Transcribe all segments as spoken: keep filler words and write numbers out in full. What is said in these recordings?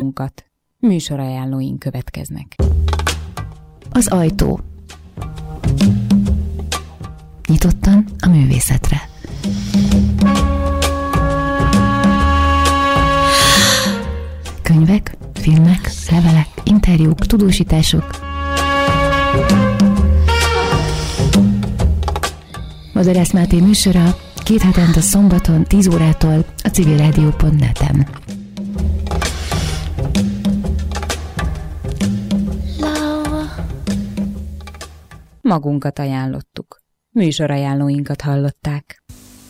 Műsorajánlóink következnek. Az ajtó. Nyitottan a művészetre. Könyvek, filmek, levelek, interjúk, tudósítások. Madarász Máté műsora két hetente szombaton tíz órától a civilrádió pont net-en. Magunkat ajánlottuk. Műsorajánlóinkat hallották.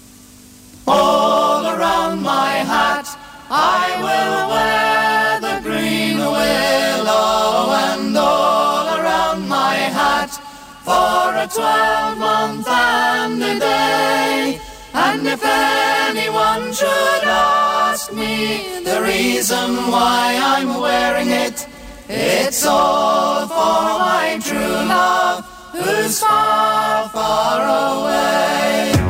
All around my hat I will wear the green willow, and all around my hat for a twelve-month and a day. And if anyone should ask me the reason why I'm wearing it, it's all for my true love, who's far, far away.